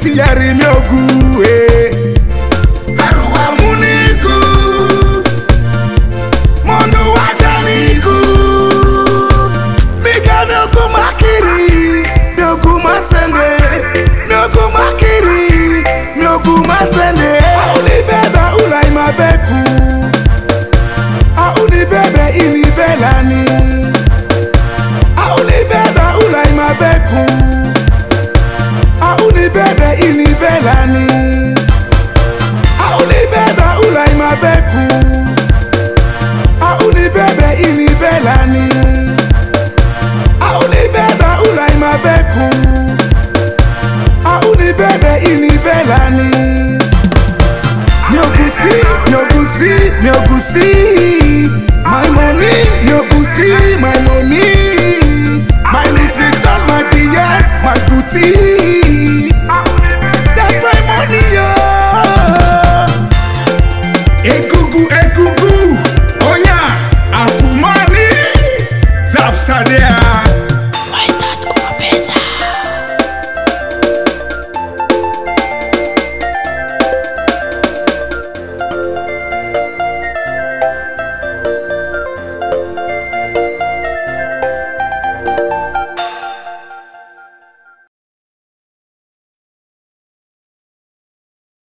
si yari mi ogu Aruwa muniku Mondo wajaniku Miga nogu makiri Nogu masende Nogu makiri Nogu masende Auli beba ulai mabeku Auli bebe ini belani Auli beba ulai mabeku Auli bebe ini belani Auli beba ulai mabeku Auli bebe ini belani Auli beba ulai mabeku Auli bebe ini belani Myogusi my money Myogusi my money my Louis Vuitton my Dior my Gucci that's my money yo Egugu Onya Akumani Zapstadia